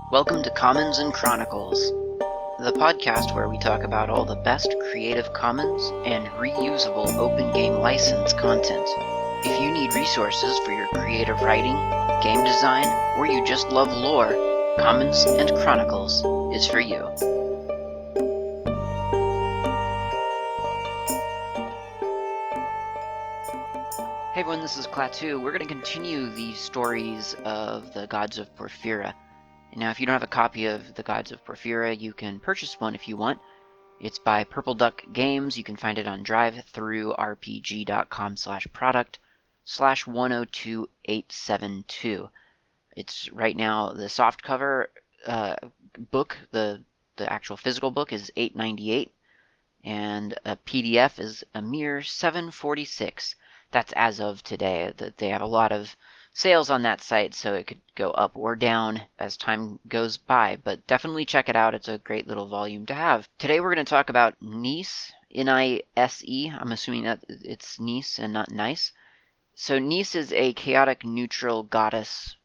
Welcome to Commons and Chronicles, the podcast where we talk about all the best Creative Commons and reusable open game license content. If you need resources for your creative writing, game design, or you just love lore, Commons and Chronicles is for you. Hey everyone, this is Klaatu. We're going to continue the stories of the Gods of Porphyra. Now, if you don't have a copy of the Gods of Porphyra, you can purchase one if you want. It's by Purple Duck Games. You can find it on drive-through-rpg.com/102-872. It's right now the softcover book, the actual physical book is $8.98, and a PDF is a mere $7.46. That's as of today. They have a lot of sales on that site, so it could go up or down as time goes by, but definitely check it out. It's a great little volume to have. Today we're going to talk about Nise, N-I-S-E. I'm assuming that it's Nise and not nice. So Nise is a chaotic neutral goddess,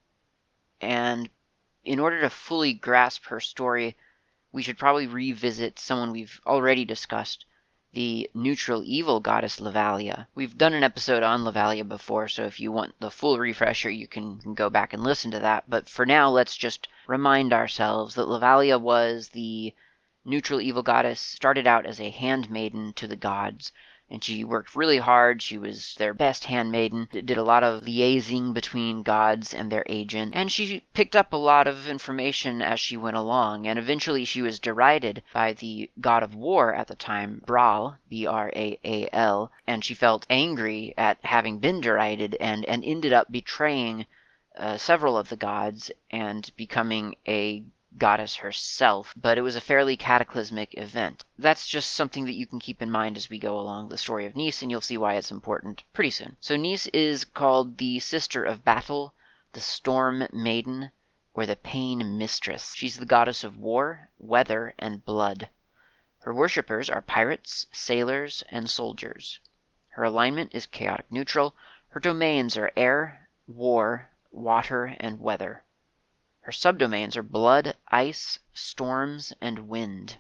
and in order to fully grasp her story, we should probably revisit someone we've already discussed, the neutral evil goddess Levalia. We've done an episode on Levalia before, so if you want the full refresher, you can go back and listen to that. But for now, let's just remind ourselves that Levalia was the neutral evil goddess, started out as a handmaiden to the gods, and she worked really hard. She was their best handmaiden, did a lot of liaising between gods and their agent, and she picked up a lot of information as she went along, and eventually she was derided by the god of war at the time, Braal, B-R-A-A-L, and she felt angry at having been derided and ended up betraying several of the gods and becoming a goddess herself, but it was a fairly cataclysmic event. That's just something that you can keep in mind as we go along the story of Nise, and you'll see why it's important pretty soon. So Nise is called the Sister of Battle, the Storm Maiden, or the Pain Mistress. She's the goddess of war, weather, and blood. Her worshippers are pirates, sailors, and soldiers. Her alignment is chaotic neutral. Her domains are air, war, water, and weather. Her subdomains are blood, ice, storms, and wind.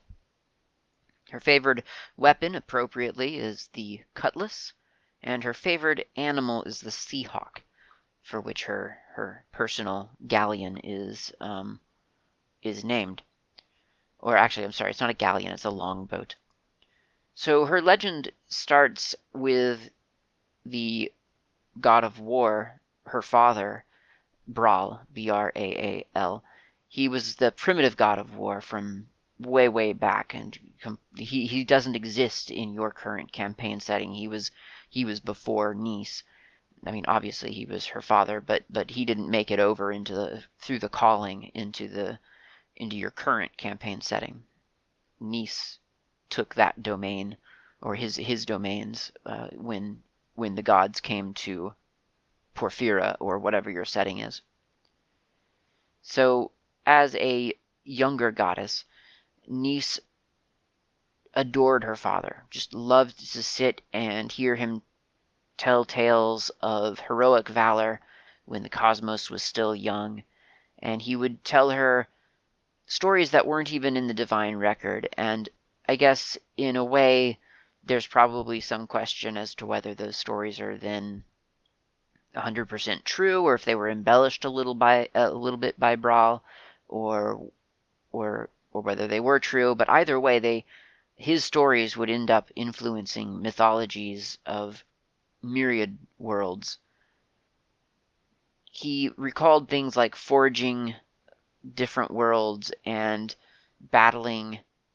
Her favored weapon, appropriately, is the cutlass, and her favored animal is the seahawk, for which her personal galleon is named. Or actually, I'm sorry, it's not a galleon, it's a longboat. So her legend starts with the god of war, her father, Braal, B-R-A-A-L. He was the primitive god of war from way, way back, and he doesn't exist in your current campaign setting. He was before Nise. I mean, obviously he was her father, but he didn't make it over through the calling into your current campaign setting. Nise took that domain, or his domains, when the gods came to Porphyra, or whatever your setting is. So, as a younger goddess, Nise adored her father, just loved to sit and hear him tell tales of heroic valor when the cosmos was still young, and he would tell her stories that weren't even in the divine record, and I guess, in a way, there's probably some question as to whether those stories are then 100% true, or if they were embellished a little bit by Braal, or whether they were true. But either way, his stories would end up influencing mythologies of myriad worlds. He recalled things like forging different worlds and battling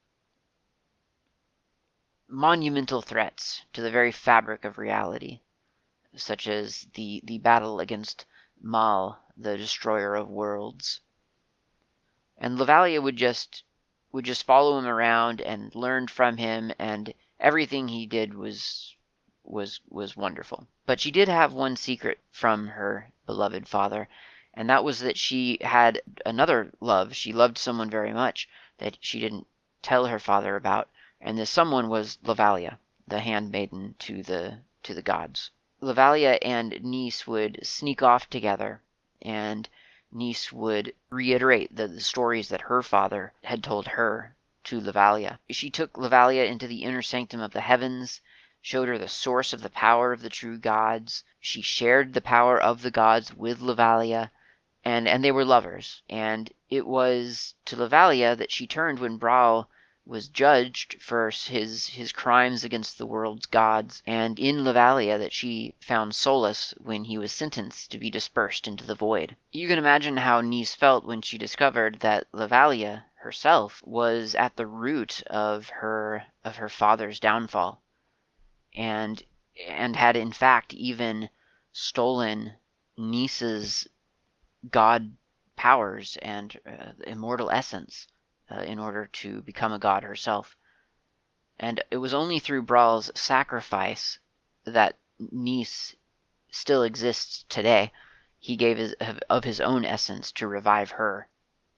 monumental threats to the very fabric of reality, such as the battle against Mal, the destroyer of worlds. And Levalia would just follow him around and learn from him, and everything he did was wonderful. But she did have one secret from her beloved father, and that was that she had another love. She loved someone very much that she didn't tell her father about, and this someone was Levalia, the handmaiden to the gods. Levalia and Nise would sneak off together, and Nis would reiterate the stories that her father had told her to Levalia. She took Levalia into the inner sanctum of the heavens, showed her the source of the power of the true gods. She shared the power of the gods with Levalia, and they were lovers. And it was to Levalia that she turned when Brawl was judged for his crimes against the world's gods, and in Levalia that she found solace when he was sentenced to be dispersed into the void. You can imagine how Nis felt when she discovered that Levalia herself was at the root of her father's downfall, and had in fact even stolen Nis's god powers and immortal essence in order to become a god herself. And it was only through Brawl's sacrifice that Nis still exists today. He gave of his own essence to revive her.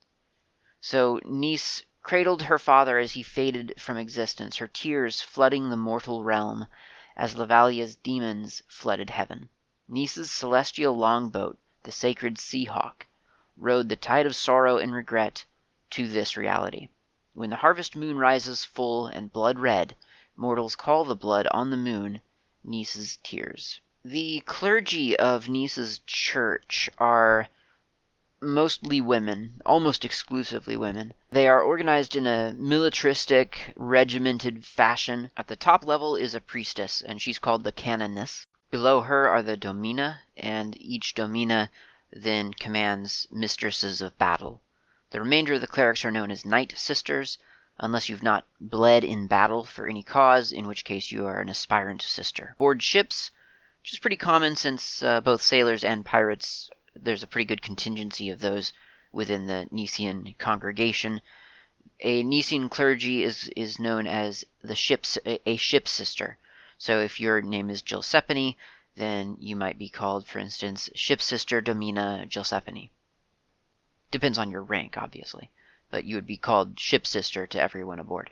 So Nis cradled her father as he faded from existence, her tears flooding the mortal realm as Levalia's demons flooded heaven. Nis's celestial longboat, the sacred Sea Hawk, rode the tide of sorrow and regret to this reality. When the harvest moon rises full and blood red, mortals call the blood on the moon Nis's tears. The clergy of Nis's church are mostly women, almost exclusively women. They are organized in a militaristic, regimented fashion. At the top level is a priestess, and she's called the canoness. Below her are the domina, and each domina then commands mistresses of battle. The remainder of the clerics are known as knight sisters, unless you've not bled in battle for any cause, in which case you are an aspirant sister. Board ships, which is pretty common since both sailors and pirates, there's a pretty good contingency of those within the Nisian congregation. A Nisian clergy is known as a ship sister. So if your name is Gilsephine, then you might be called, for instance, Ship Sister Domina Gilsephine. Depends on your rank, obviously, but you would be called Ship Sister to everyone aboard.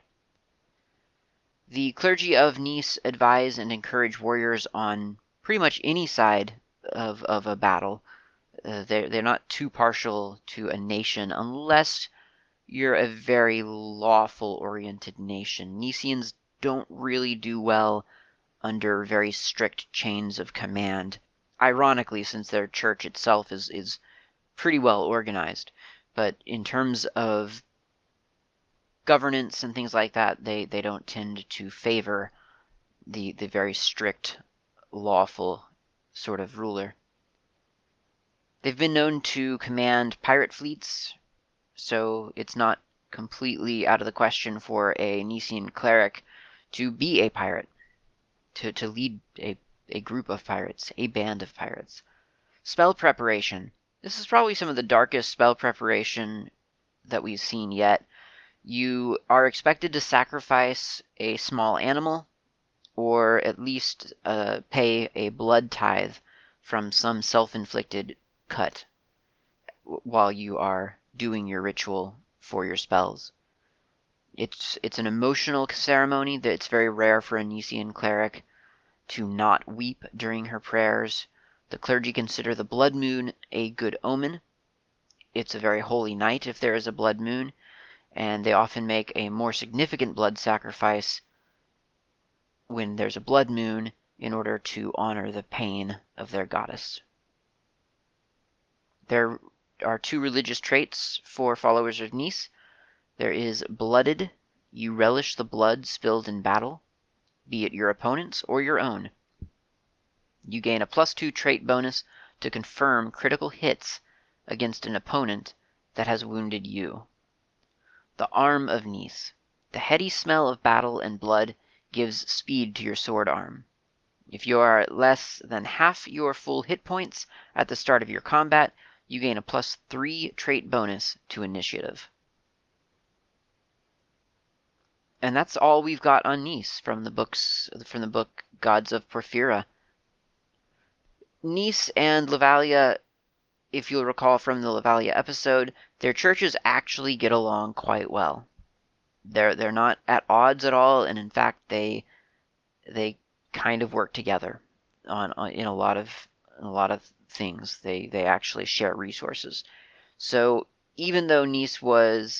The clergy of Nis advise and encourage warriors on pretty much any side of a battle. They're not too partial to a nation unless you're a very lawful-oriented nation. Nisians don't really do well under very strict chains of command. Ironically, since their church itself is pretty well organized. But in terms of governance and things like that, they don't tend to favor the very strict, lawful sort of ruler. They've been known to command pirate fleets, so it's not completely out of the question for a Nisian cleric to be a pirate, to lead a group of pirates, a band of pirates. Spell preparation. This is probably some of the darkest spell preparation that we've seen yet. You are expected to sacrifice a small animal, or at least pay a blood tithe from some self-inflicted cut while you are doing your ritual for your spells. It's an emotional ceremony that it's very rare for a Nisian cleric to not weep during her prayers. The clergy consider the blood moon a good omen. It's a very holy night if there is a blood moon, and they often make a more significant blood sacrifice when there's a blood moon in order to honor the pain of their goddess. There are two religious traits for followers of Nis. There is blooded. You relish the blood spilled in battle, be it your opponent's or your own. You gain a +2 trait bonus to confirm critical hits against an opponent that has wounded you. The arm of Nis. The heady smell of battle and blood gives speed to your sword arm. If you are at less than half your full hit points at the start of your combat, you gain a +3 trait bonus to initiative. And that's all we've got on Nis from the book Gods of Porphyra. Nis and Levalia, if you'll recall from the Levalia episode, their churches actually get along quite well. They're not at odds at all, and in fact they kind of work together in a lot of things. They actually share resources. So even though Nis was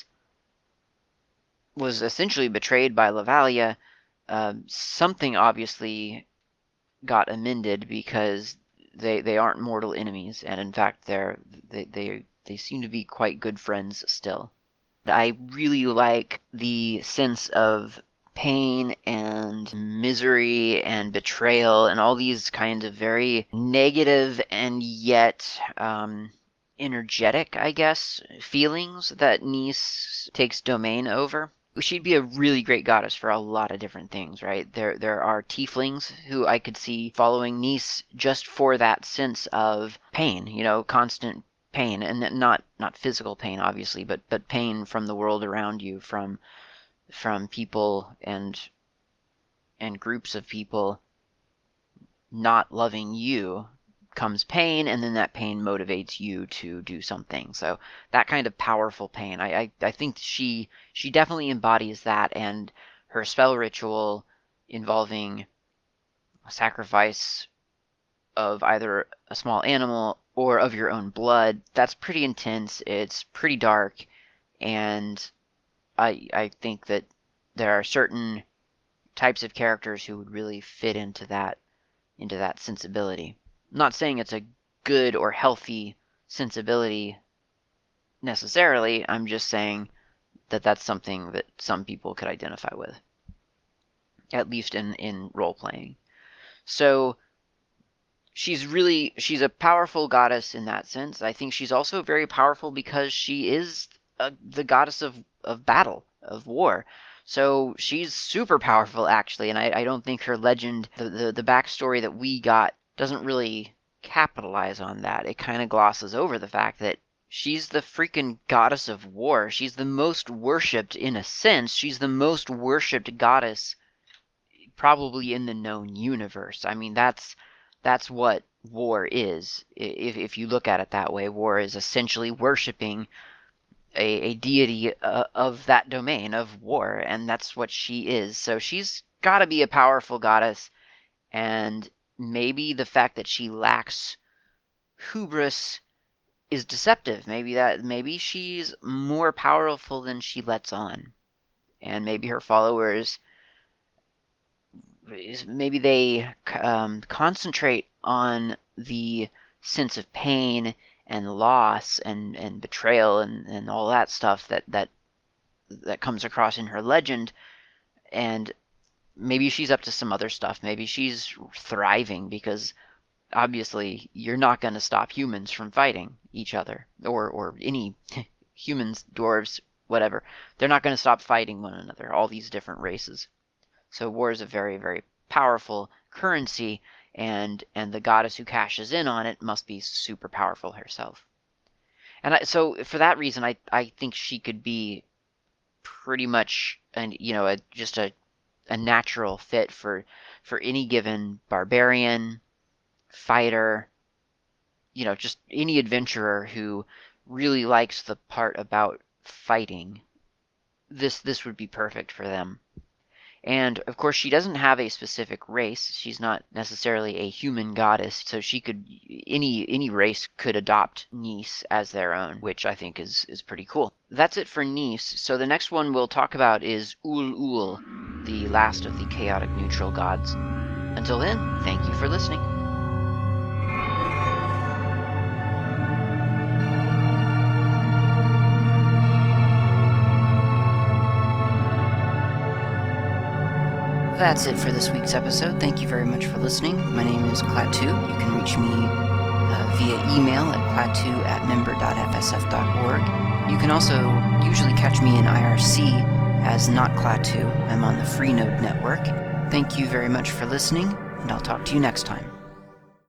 essentially betrayed by La something obviously got amended, because they aren't mortal enemies, and in fact they seem to be quite good friends still. I really like the sense of pain and misery and betrayal and all these kinds of very negative and yet energetic, I guess, feelings that Nis takes domain over. She'd be a really great goddess for a lot of different things, right? There are tieflings who I could see following Nis just for that sense of pain, constant pain, and not physical pain, obviously, but pain from the world around you, from people and groups of people not loving you. Comes pain, and then that pain motivates you to do something. So that kind of powerful pain, I think she definitely embodies that, and her spell ritual involving sacrifice of either a small animal or of your own blood, that's pretty intense. It's pretty dark, and I think that there are certain types of characters who would really fit into that sensibility. I'm not saying it's a good or healthy sensibility necessarily. I'm just saying that that's something that some people could identify with, at least in role playing. So she's a powerful goddess in that sense. I think she's also very powerful because she is the goddess of battle, of war. So she's super powerful, actually, and I don't think her legend, the backstory that we got, doesn't really capitalize on that. It kind of glosses over the fact that she's the freaking goddess of war. She's the most worshipped, in a sense. She's the most worshipped goddess probably in the known universe. I mean, that's what war is. If you look at it that way, war is essentially worshipping a deity of that domain of war, and that's what she is. So she's got to be a powerful goddess, and maybe the fact that she lacks hubris is deceptive. Maybe she's more powerful than she lets on, and maybe her followers, maybe they concentrate on the sense of pain and loss and betrayal and all that stuff that comes across in her legend, and maybe she's up to some other stuff. Maybe she's thriving, because obviously you're not going to stop humans from fighting each other, or any humans, dwarves, whatever. They're not going to stop fighting one another, all these different races. So war is a very, very powerful currency, and the goddess who cashes in on it must be super powerful herself. And so for that reason, I think she could be pretty much just a natural fit for any given barbarian, fighter, just any adventurer who really likes the part about fighting. This would be perfect for them. And of course, she doesn't have a specific race. She's not necessarily a human goddess, so she could any race could adopt Nis as their own, which I think is pretty cool. That's it for Nis. So the next one we'll talk about is Ul, the last of the chaotic neutral gods. Until then, thank you for listening. That's it for this week's episode. Thank you very much for listening. My name is Klaatu. You can reach me via email at klaatu@member.fsf.org. You can also usually catch me in IRC as Not Klaatu. I'm on the Freenode network. Thank you very much for listening, and I'll talk to you next time.